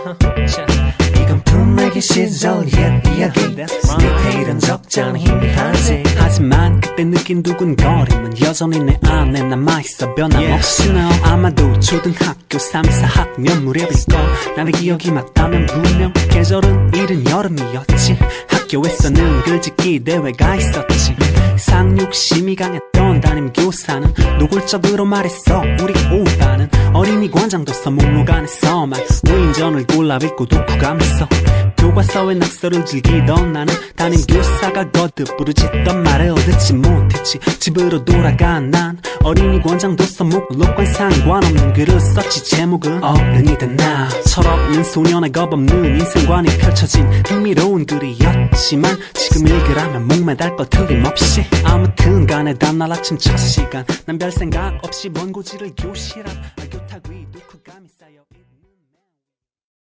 이건 분명히 시절 옛 이야기 디테일은 적잖아 희미하지 하지만 그때 느낀 두근거림은 여전히 내 안에 남아있어 변함없이 너 아마도 초등학교 3, 4학년 무렵일걸 나의 기억이 맞다면 분명 계절은 이른 여름이었지 학교에서는 글짓기 대회가 있었지 상륙심이 강했던 담임교사는 노골적으로 말했어 우리 오빠는 어린이 관장도 써 목록 안에서만 우인전을 골라 읽고 독후감했어 교과서의 낙서를 즐기던 나는 담임교사가 거듭 부르짖던 말을 듣지 못했지 집으로 돌아간 난 어린이 관장도 써 목록과 상관없는 글을 썼지 제목은 어른이 된 나 철없는 소년의 겁없는 인생관이 펼쳐진 흥미로운 글이었지만 지금 읽으라면 목매달 것 틀림없이 아무튼 간에 다음날 아침 첫 시간 난 별 생각 없이 먼 고지를 교실 앞 교탁 위